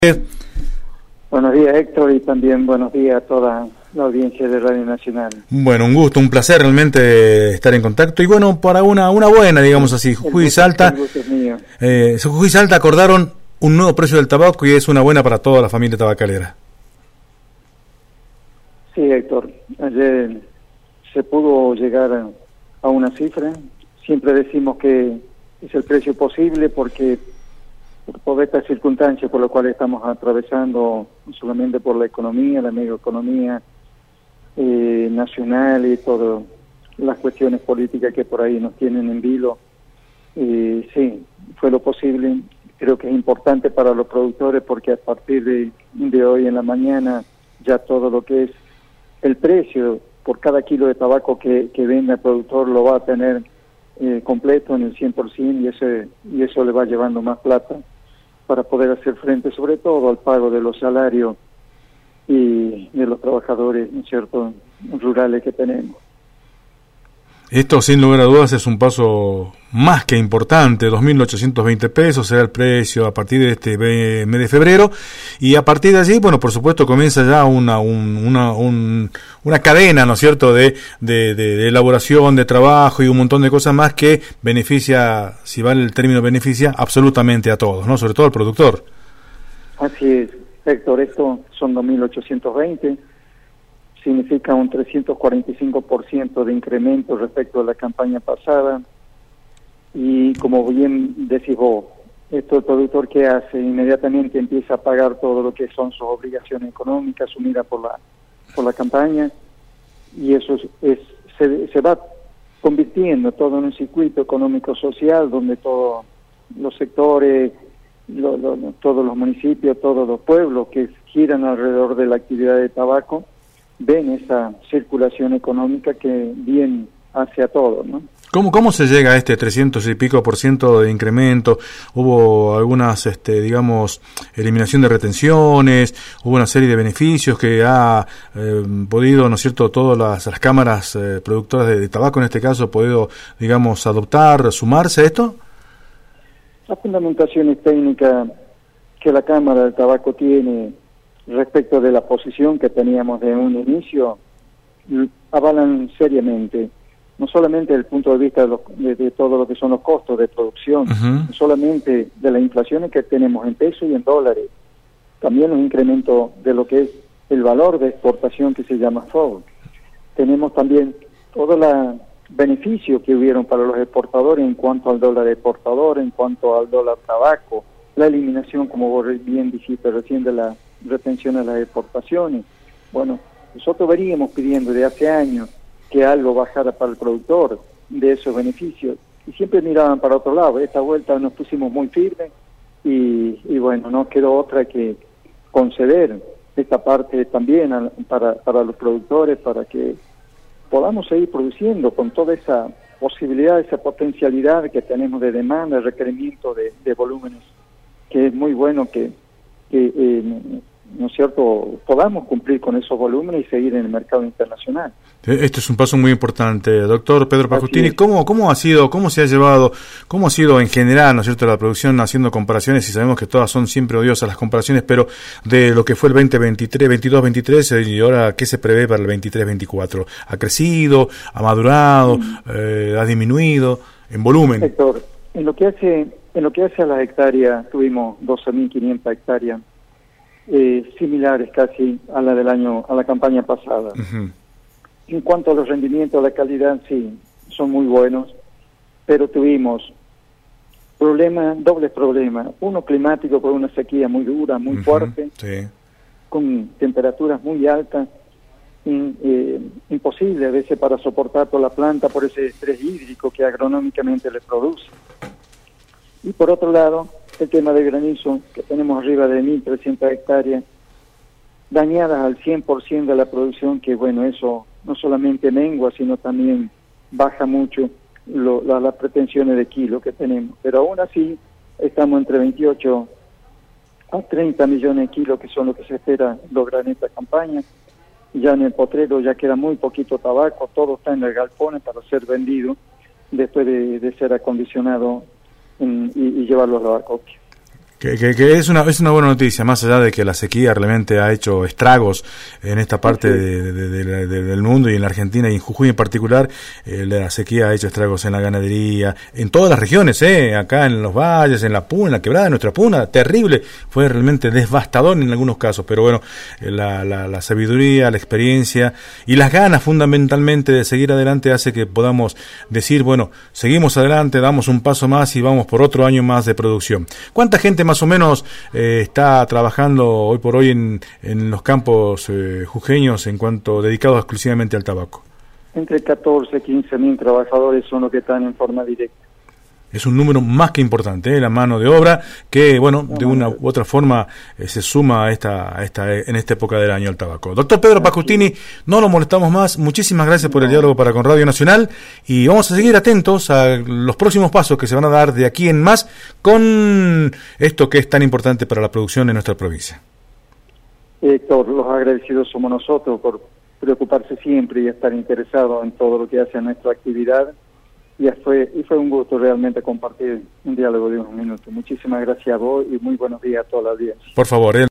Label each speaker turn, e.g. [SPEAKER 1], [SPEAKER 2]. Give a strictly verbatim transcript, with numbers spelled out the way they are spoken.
[SPEAKER 1] Buenos días, Héctor, y también buenos días a toda la audiencia de Radio Nacional.
[SPEAKER 2] Bueno, un gusto, un placer realmente estar en contacto. Y bueno, para una una buena, digamos así, Jujuy y Salta, eh, Jujuy y Salta acordaron un nuevo precio del tabaco y es una buena para toda la familia tabacalera.
[SPEAKER 1] Sí, Héctor, ayer se pudo llegar a, a una cifra. Siempre decimos que es el precio posible porque por estas circunstancias por las cuales estamos atravesando, no solamente por la economía, la macroeconomía eh, nacional y todas las cuestiones políticas que por ahí nos tienen en vilo, eh, sí, fue lo posible. Creo que es importante para los productores porque a partir de, de hoy en la mañana ya todo lo que es el precio por cada kilo de tabaco que, que venda el productor lo va a tener eh, completo en el cien por ciento y, ese, y eso le va llevando más plata para poder hacer frente sobre todo al pago de los salarios y de los trabajadores, ¿no es cierto?, rurales que tenemos.
[SPEAKER 2] Esto sin lugar a dudas es un paso más que importante. Dos mil ochocientos veinte pesos será el precio a partir de este mes de febrero y a partir de allí, bueno, por supuesto comienza ya una un, una un, una cadena, ¿no es cierto?, de, de, de, de elaboración, de trabajo y un montón de cosas más que beneficia, si vale el término beneficia, absolutamente a todos, ¿no?, sobre todo al productor.
[SPEAKER 1] Así es, Héctor, esto son dos mil ochocientos veinte. Significa un trescientos cuarenta y cinco por ciento de incremento respecto a la campaña pasada y como bien decís vos, esto el productor que hace inmediatamente empieza a pagar todo lo que son sus obligaciones económicas asumidas por la por la campaña y eso es, es se, se va convirtiendo todo en un circuito económico social donde todos los sectores, lo, lo, todos los municipios, todos los pueblos que giran alrededor de la actividad de tabaco ven esa circulación económica que bien hace a todos, ¿no?
[SPEAKER 2] ¿Cómo, cómo se llega a este trescientos y pico por ciento de incremento? ¿Hubo algunas, este, digamos, eliminación de retenciones? ¿Hubo una serie de beneficios que ha eh, podido, ¿no es cierto?, todas las, las cámaras eh, productoras de, de tabaco, en este caso, podido, digamos, adoptar, sumarse a esto?
[SPEAKER 1] Las fundamentaciones técnicas que la Cámara del Tabaco tiene respecto de la posición que teníamos de un inicio, avalan seriamente, no solamente desde el punto de vista de, los, de, de todo lo que son los costos de producción, uh-huh. no solamente de las inflaciones que tenemos en pesos y en dólares, también un incremento de lo que es el valor de exportación que se llama F O B. Tenemos también todos los beneficios que hubieron para los exportadores en cuanto al dólar exportador, en cuanto al dólar tabaco, la eliminación, como vos bien dijiste recién, de la retención a las exportaciones. Bueno, nosotros veníamos pidiendo de hace años que algo bajara para el productor de esos beneficios y siempre miraban para otro lado. Esta vuelta nos pusimos muy firmes y, y bueno, no quedó otra que conceder esta parte también a, para, para los productores para que podamos seguir produciendo con toda esa posibilidad, esa potencialidad que tenemos de demanda, de requerimiento de, de volúmenes, que es muy bueno que, que eh, ¿no es cierto?, podamos cumplir con esos volúmenes y seguir en el mercado internacional.
[SPEAKER 2] Esto es un paso muy importante, doctor Pedro Pajutini. ¿Cómo, cómo ha sido, cómo se ha llevado, cómo ha sido en general, ¿no es cierto?, la producción, haciendo comparaciones, y sabemos que todas son siempre odiosas las comparaciones, pero de lo que fue el veinte veintitrés, veintidós veintitrés y ahora qué se prevé para el veintitrés veinticuatro? ¿Ha crecido, ha madurado, mm. eh, ha disminuido en volumen?
[SPEAKER 1] Héctor, en lo que hace, en lo que hace a las hectáreas, tuvimos doce mil quinientas hectáreas. Eh, similares casi a la del año, a la campaña pasada. Uh-huh. En cuanto a los rendimientos, la calidad, sí, son muy buenos, pero tuvimos problemas, dobles problemas. Uno climático por una sequía muy dura, muy uh-huh. fuerte,
[SPEAKER 2] sí.
[SPEAKER 1] con temperaturas muy altas, in, eh, imposible a veces para soportar por la planta por ese estrés hídrico que agronómicamente le produce. Y por otro lado, el tema de granizo, que tenemos arriba de mil trescientas hectáreas, dañadas al cien por ciento de la producción, que bueno, eso no solamente mengua, sino también baja mucho lo, la, las pretensiones de kilo que tenemos. Pero aún así, estamos entre veintiocho a treinta millones de kilos, que son lo que se espera lograr en esta campaña. Ya en el potrero ya queda muy poquito tabaco, todo está en el galpón para ser vendido, después de, de ser acondicionado en, y, y llevarlo a la acopio.
[SPEAKER 2] Que, que, que es una es una buena noticia, más allá de que la sequía realmente ha hecho estragos en esta parte sí. de, de, de, de, de, del mundo y en la Argentina y en Jujuy en particular. Eh, la sequía ha hecho estragos en la ganadería, en todas las regiones, eh, acá en los valles, en la Puna, en la Quebrada, en nuestra Puna, terrible, fue realmente devastador en algunos casos, pero bueno, eh, la, la, la sabiduría, la experiencia y las ganas fundamentalmente de seguir adelante hace que podamos decir, bueno, seguimos adelante, damos un paso más y vamos por otro año más de producción. ¿Cuánta gente más o menos eh, está trabajando hoy por hoy en, en los campos eh, jujeños en cuanto dedicados exclusivamente al tabaco?
[SPEAKER 1] Entre catorce y quince mil trabajadores son los que están en forma directa.
[SPEAKER 2] Es un número más que importante, ¿eh? La mano de obra que, bueno, de una u otra forma eh, se suma a esta, a esta, en esta época del año al tabaco. Doctor Pedro Pascutini, no lo molestamos más. Muchísimas gracias por el diálogo para con Radio Nacional y vamos a seguir atentos a los próximos pasos que se van a dar de aquí en más con esto que es tan importante para la producción en nuestra provincia.
[SPEAKER 1] Héctor, los agradecidos somos nosotros por preocuparse siempre y estar interesado en todo lo que hace a nuestra actividad. Y fue, y fue un gusto realmente compartir un diálogo de unos minutos. Muchísimas gracias a vos y muy buenos días a toda la audiencia.
[SPEAKER 2] Por favor, ¿eh?